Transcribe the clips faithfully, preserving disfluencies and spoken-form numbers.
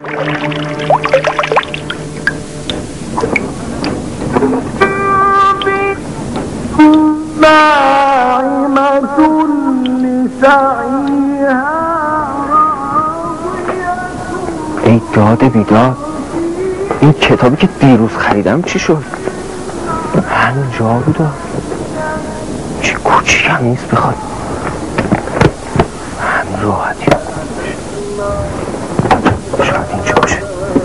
ای داده بیداد، این کتابی که دیروز خریدم چی شد؟ همینجا بود و چه کوچیک هم نیست بخواد همین راحتی شاید اینجا باشه.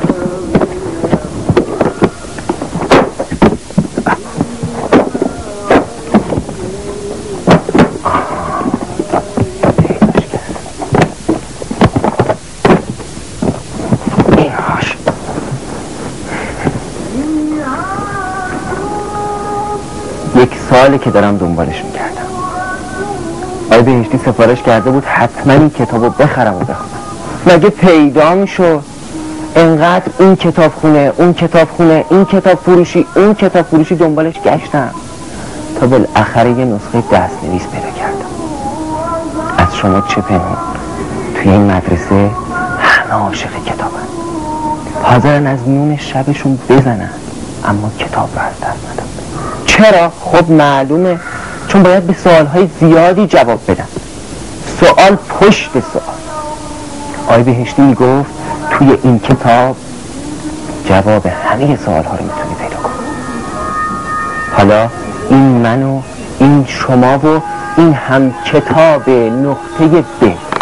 یک ساله که دارم دنبالش میکردم. آقای بهشتی سفارش کرده بود حتما این کتاب رو بخرم و بخونم. مگه پیدا میشد؟ انقدر این کتاب خونه، اون کتاب خونه، این کتاب فروشی، اون کتاب فروشی دنبالش گشتم تا بالاخره یه نسخه دست نویس پیدا کردم. از شما چه پنهون؟ توی این مدرسه همه عاشق کتابن، حاضرن از نون شبشون بزنن اما کتاب رو از دست ندن. چرا؟ خب معلومه، چون باید به سوالهای زیادی جواب بدن، سوال پشت سوال. آقای بهشتی میگفت توی این کتاب جواب همه سوالها رو میتونی پیدا کنی. حالا این من و این شما و این هم کتاب نقطه ب.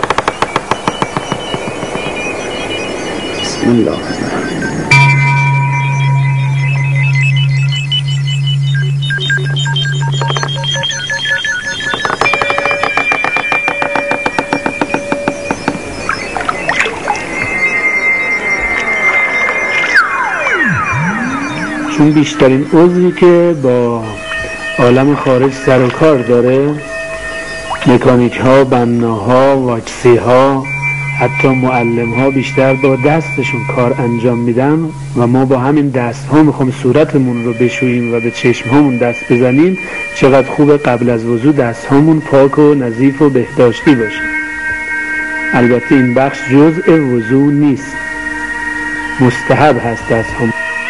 بسم الله. چون بیشترین عضوی که با عالم خارج سر و کار داره، مکانیک ها، بناها، واکسی ها، حتی معلم ها بیشتر با دستشون کار انجام میدن و ما با همین دست ها میخوام صورتمون رو بشوییم و به چشم هامون دست بزنیم. چقدر خوبه قبل از وضو دست هامون پاک و نظیف و بهداشتی باشه. البته این بخش جزء وضو نیست، مستحب هست دست هامون.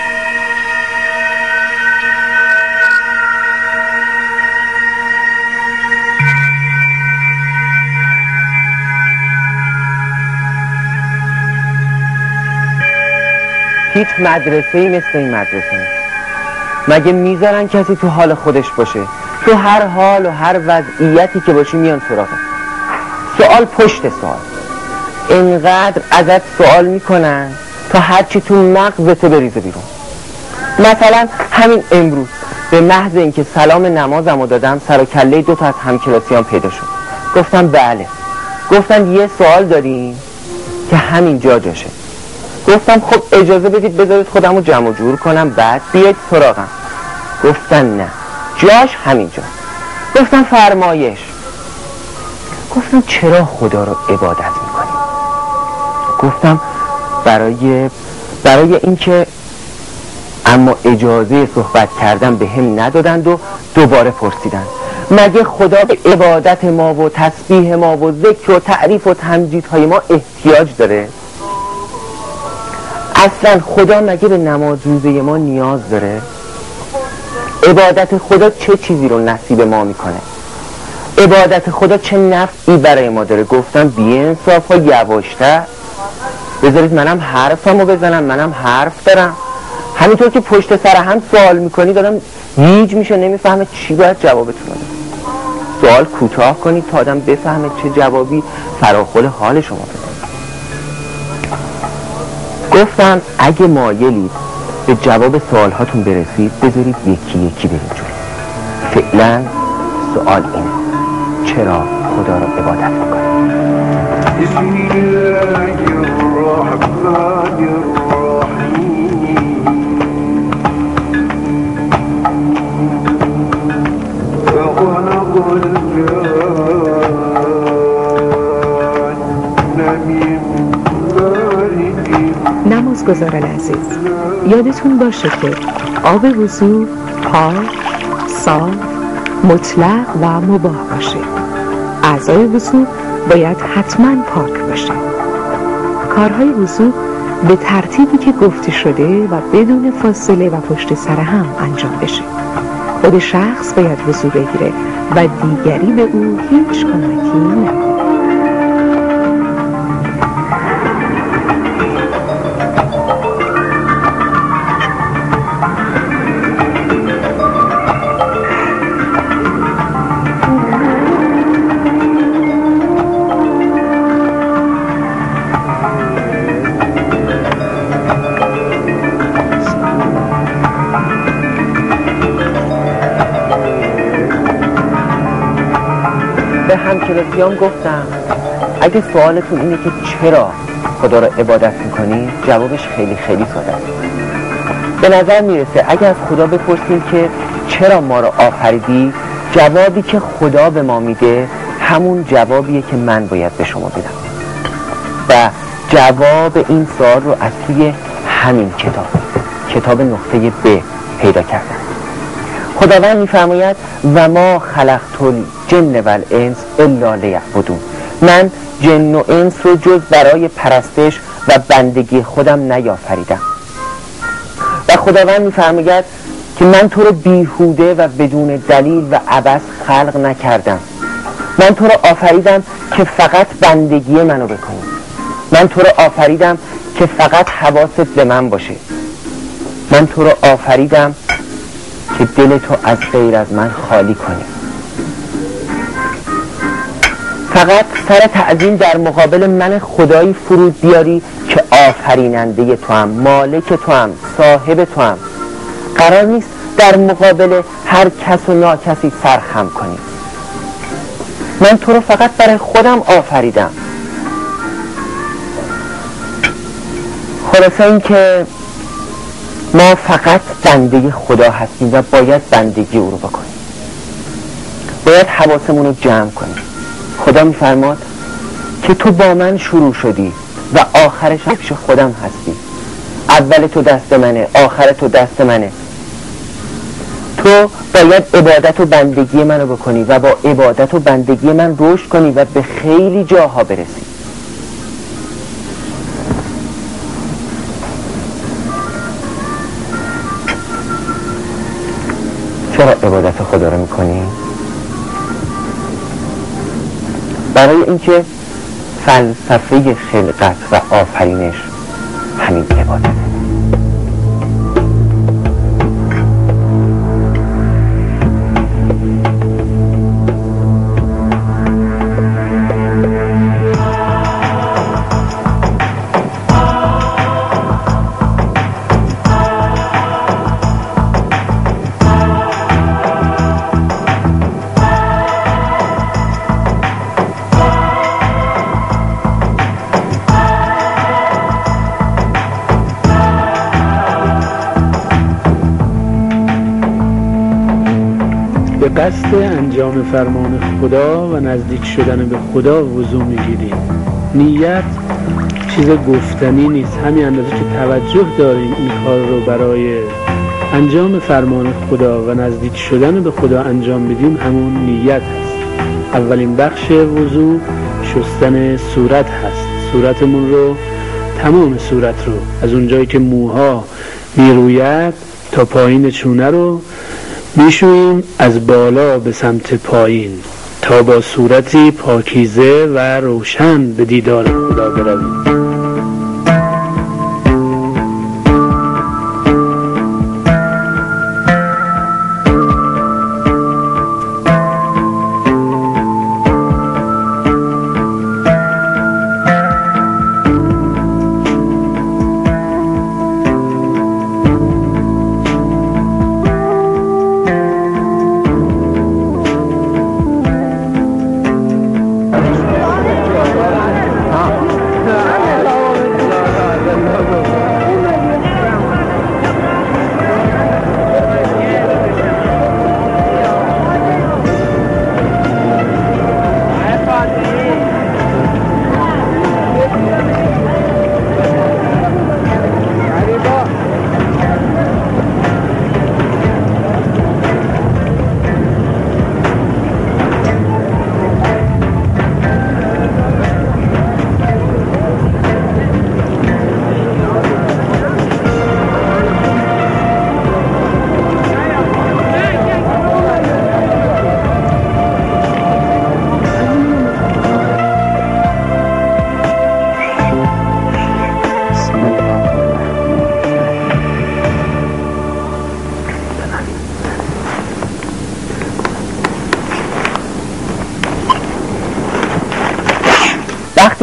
هیچ مدرسه‌ای مثل این مدرسه نیست. مگه میذارن کسی تو حال خودش باشه؟ تو هر حال و هر وضعیتی که باشی میان سراغت. سوال پشت سوال. اینقدر ازت سوال میکنن تا هرچی تو مغزت بریزه بیرون. مثلا همین امروز به محض اینکه سلام نمازمو دادم سر و کله دو تا از همکلاسیان پیدا شد. گفتم بله. گفتن یه سوال داریم که همین جا جاشه. گفتم خب اجازه بدید بذارید خودمو جمع جور کنم بعد بیاید سراغم. گفتن نه، جاش همینجا. گفتم فرمایش. گفتم چرا خدا رو عبادت میکنیم؟ گفتم برای برای اینکه، اما اجازه صحبت کردن به هم ندادند و دوباره پرسیدند مگه خدا به عبادت ما و تسبیح ما و ذکر و تعریف و تمجیدهای ما احتیاج داره؟ اصلا خدا مگه به نماز روزه ما نیاز داره؟ عبادت خدا چه چیزی رو نصیب ما میکنه؟ عبادت خدا چه نفعی برای ما داره؟ گفتم بی انصاف ها یواشتر، بذارید منم حرفمو بزنم، منم حرف دارم. همینطور که پشت سر هم سوال میکنی دارم گیج میشه، نمیفهمه چی باید جوابتون بده. سوال کوتاه کنید تا آدم بفهمه چه جوابی فراخور حال شما بده. گفتم اگه مایلید به جواب سوال هاتون برسید بذارید یکی یکی برید جلو. فعلا سوال اینه چرا خدا را عبادت میکنید؟ بسم الله الرحمن الرحیم. فخلق الجان من نمازگزاران عزیز، یادتون باشه که آب وضو پاک، صاف، مطلق و مباح باشه. اعضای وضو باید حتما پاک باشه. کارهای وضو به ترتیبی که گفته شده و بدون فاصله و پشت سر هم انجام بشه. خود شخص باید وضو بگیره و دیگری به او هیچ کمکی نکنه. به همکلاسیام گفتم اگه سوالتون اینه که چرا خدا رو عبادت میکنیم، جوابش خیلی خیلی ساده است. به نظر میرسه اگه از خدا بپرسیم که چرا ما رو آفریدی، جوابی که خدا به ما میده همون جوابیه که من باید به شما بدم و جواب این سوال رو از توی همین کتاب کتاب نقطه ب پیدا کردم. خداوند میفرماید و ما خلقت الجن و الانس الا لیعبدون، من جن و انس رو جز برای پرستش و بندگی خودم نیافریدم. و خداوند میفرماید که من تو رو بیهوده و بدون دلیل و عبث خلق نکردم. من تو رو آفریدم که فقط بندگی منو بکنی. من تو رو آفریدم که فقط حواست به من باشه. من تو رو آفریدم که دل تو از غیر از من خالی کنی. فقط سر تعظیم در مقابل من خدایی فرود بیاری که آفریننده تو هم، مالک تو هم، صاحب تو هم. قرار نیست در مقابل هر کس و ناکسی سرخم کنی. من تو رو فقط برای خودم آفریدم. خلاصه این که ما فقط بنده خدا هستیم و باید بندگی او رو بکنیم. باید حواسمون رو جمع کنیم. خدا میفرماد که تو با من شروع شدی و آخرش پیش خودم هستی. اول تو دست منه، آخر تو دست منه. تو باید عبادت و بندگی منو بکنی و با عبادت و بندگی من رشد کنی و به خیلی جاها برسی. چرا عبادت خدا رو میکنی؟ برای اینکه فلسفه خلقت و آفرینش همین عبادت. به قصد انجام فرمان خدا و نزدیک شدن به خدا وضو میگیریم. نیت چیز گفتنی نیست. همین اندازه که توجه داریم این کار رو برای انجام فرمان خدا و نزدیک شدن به خدا انجام بدیم، همون نیت هست. اولین بخش وضو شستن صورت هست. صورتمون رو، تمام صورت رو، از اونجایی که موها میروید تا پایین چونه رو میشوییم از بالا به سمت پایین تا با صورتی پاکیزه و روشن به دیدار خدا برویم.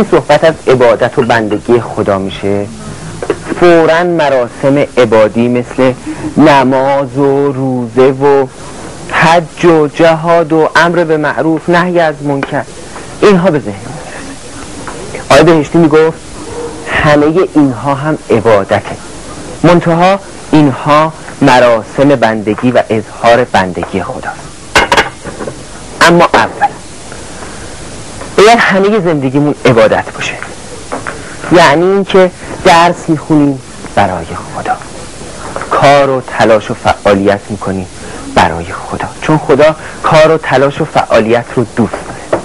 وقتی صحبت از عبادت و بندگی خدا میشه، فوراً مراسم عبادی مثل نماز و روزه و حج و جهاد و امر به معروف نهی از منکر اینها به ذهن میرسه. آقای بهشتی میگفت همه اینها هم عبادته، منتها اینها مراسم بندگی و اظهار بندگی خداست. اما اول باید همه زندگیمون عبادت باشه، یعنی اینکه درس میخونیم برای خدا، کار و تلاش و فعالیت میکنیم برای خدا، چون خدا کار و تلاش و فعالیت رو دوست داره.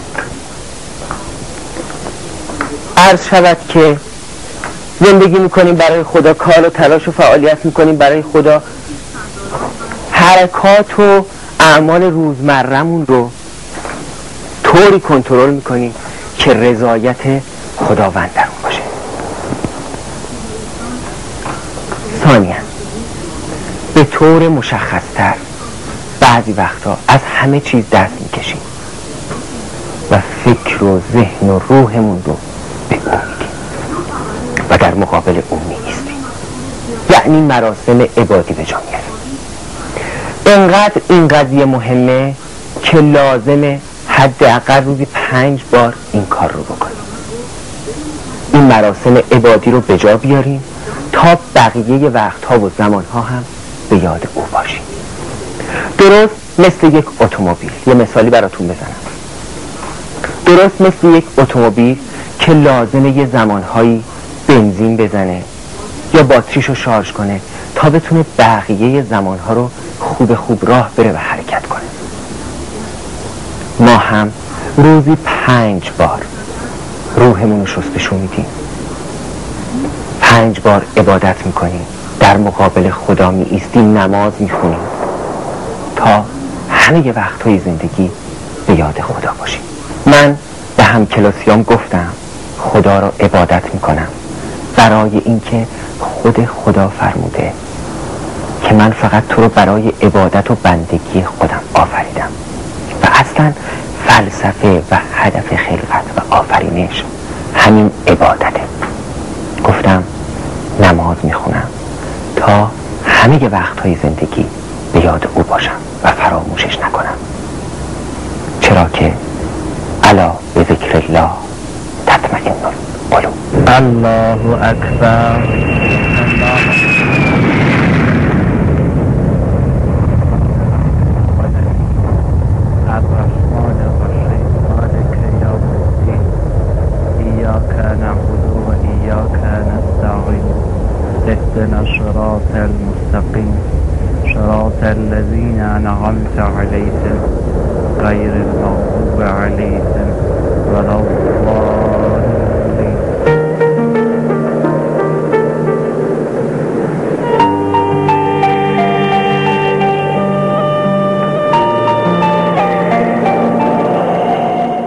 عرض شود که زندگی میکنیم برای خدا، کار و تلاش و فعالیت میکنیم برای خدا، حرکات و اعمال روزمرمون رو طوری کنترل میکنیم که رضایت خداوند در اون باشه. ثانیاً به طور مشخصتر بعضی وقتا از همه چیز دست میکشیم و فکر و ذهن و روحمون رو به اون میدیم و در مقابل اون میایستیم، یعنی مراسم عبادی به جا میاریم. انقدر این قضیه مهمه که لازمه حداقل روزی پنج بار این کار رو بکنیم، این مراسم عبادی رو به جا بیاریم تا بقیه وقتها و زمانها هم به یاد او باشیم. درست مثل یک اتومبیل، یه مثالی براتون بزنم. درست مثل یک اتومبیل که لازمه یه زمانهایی بنزین بزنه یا باتریشو شارژ کنه تا بتونه بقیه زمانها رو خوب خوب راه بره و حرکت کنه. ما هم روزی پنج بار روحمون رو شستشو میدیم، پنج بار عبادت میکنیم، در مقابل خدا می ایستیم، نماز میخونیم تا همه وقتهای زندگی به یاد خدا باشیم. من به همکلاسیام گفتم خدا را عبادت میکنم برای اینکه خود خدا فرموده که من فقط تو رو برای عبادت و بندگی خودم آفریدم و اصلا فلسفه و هدف خلقت و آفرینش همین عبادته. گفتم نماز میخونم تا همه وقتهای زندگی به یاد او باشم و فراموشش نکنم، چرا که الا به ذکر الله تطمئن القلوب. الله اکبر. الرحمن الرحیم مالک یوم الدین ایاک نعبد و ایاک نستعین اهدنا الصراط المستقیم صراط الذین انعمت علیهم غیر المغضوب علیهم ولا الضالین.